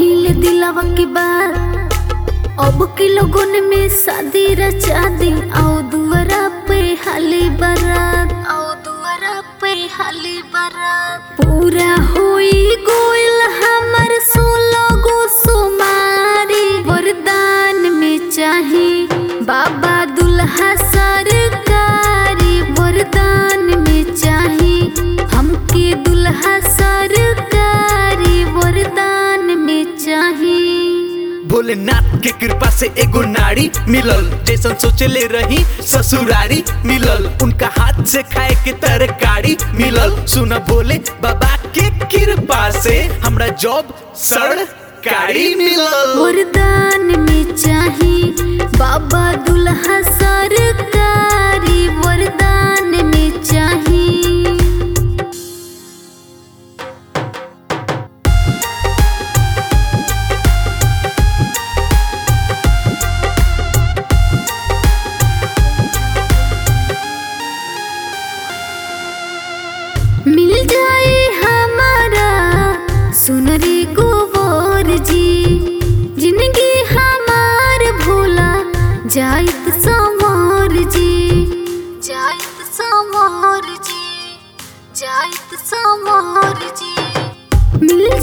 भइल दिलवा की बात, अब के लोगन में शादी रचा दी। आओ दुआरा पे हाली बारात, आओ दुआरा पे हाली बारात। पूरा होई गोइल हमर 16 गो सुमारी, वरदान में चाही बाबा दुल्हा सरकारी। वरदान में चाही हमके दुल्हा सरकारी, वरदान में चाही। भोलेनाथ के कृपा से एगो नारी मिलल, जैसन सोचले रही ससुरारी मिलल। उनका हाथ से खाए के तरकारी मिलल। सुना भोले बाबा के कृपा से हमरा जॉब सरकारी मिलल। वरदान में चाही बाबा दुल्हा सरकारी, वरदान में चाही। मिल जाए हमारा सुनरी गोबर जी, जिंदगी हमार भोला जाइत समर जी, जाइत समर जी, जाइत समर जी। मिल